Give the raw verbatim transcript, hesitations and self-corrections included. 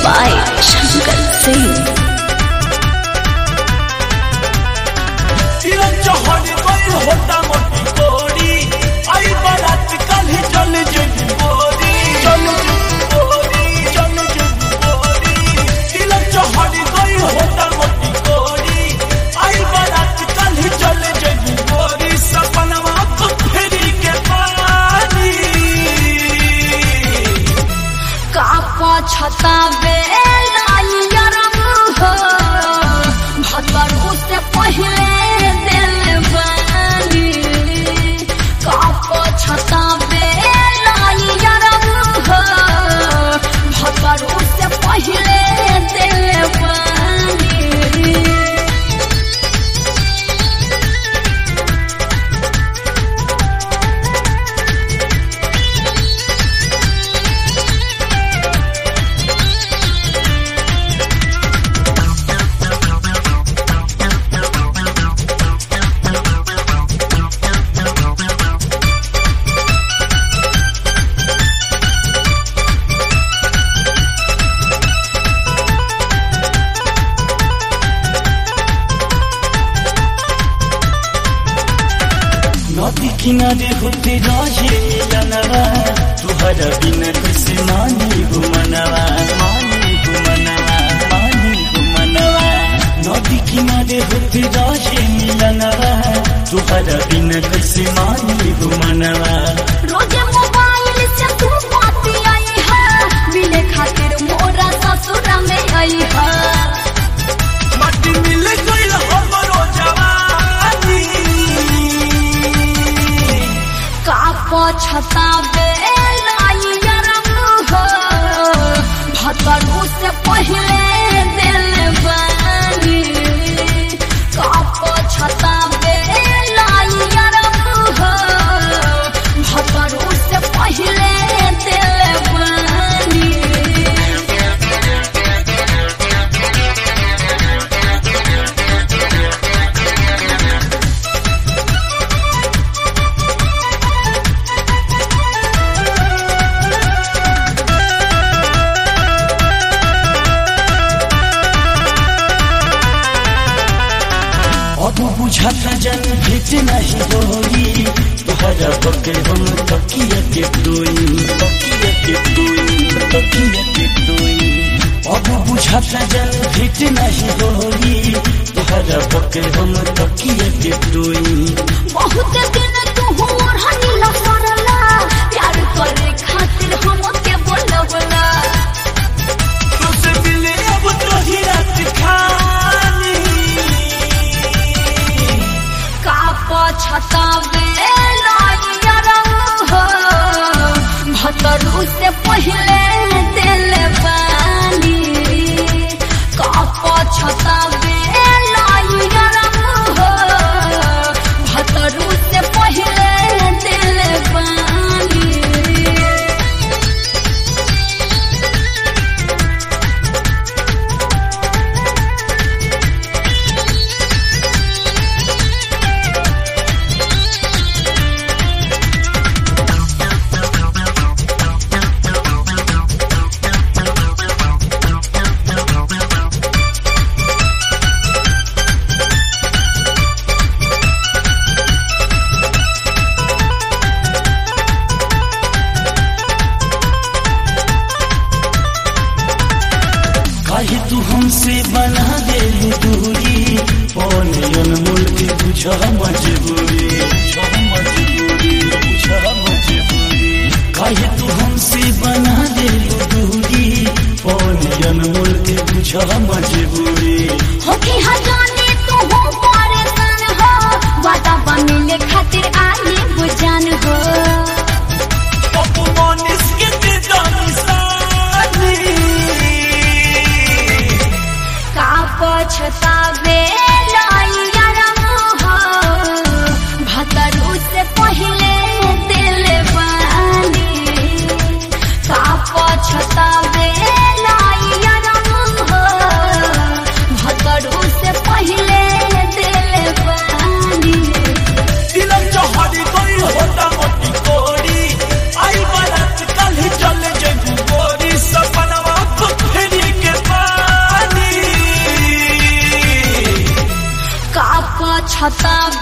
by Shankar Singh. तिरन चहड़ गई होता मोटी कोड़ी आई बारात कल ही चल जगी बोरी चल जगी बोरी चल जगी बोरी तिरन चहड़ गई होता मोटी कोड़ी आई बारात कल ही चल जगी बोरी सपनवा को फेरी के पानी का पछता बेलाई यारम हो भतर उससे पहले नदी किनारे होते रहे मिलनवा तुहरा बिना कैसे मानी घुमनवा मानी घुमनवा मानी घुमनवा नदी किनारे होते रहे मिलनवा तुहरा बिना कैसे मानी घुमनवा रोज मोबाइल से तू बात आई है मिले खातिर मोरा ससुर में आई है मटी मिल गई हमरो जवानी का पछता बेलाई यारम हो भतर उससे पहले दिल बानी का पछता बेलाई यारम हो भतर उससे पहले दिल बानी अब बुझाता जन भेट नहीं होई तुहरा बके हम तकिया के डोई तकिया के डोई तकिया के डोई अब बुझाता जन भेट नहीं होई तुहरा बके हम तकिया के डोई बहुत दिन तू होर हनीला सरला प्यार करे खातिर हमके बोलवला तुझसे मिले अब तो ही रात खानी का पछता बेलाई यारम हो भतर उससे पहले दिल बानी का पछता बेलाई यारम हो भतर उससे पहले दिल बानी काहे तू हमसे बना दे दूरी कौन अनमोल के बुझा मजबूरी बुझा मजबूरी बुझा मजबूरी काहे तू हमसे बना दे दूरी कौन अनमोल के बुझा मजबूरी हो कि हजाने तू हो परेशान हो वादा बनने खातिर आने बुझान हो पप्पू मोनिस के दे दानिसानी का पछता बेलाई यारम हो भतर उससे पहले दिल बानी का पछता बेलाई यारम हो भतर उससे पहले दिल बानी तिलक चहड़ गई होता मोटी कोड़ी आई बारात कल ही चल जगी बोरी सपनवा को फेरी बढ़ता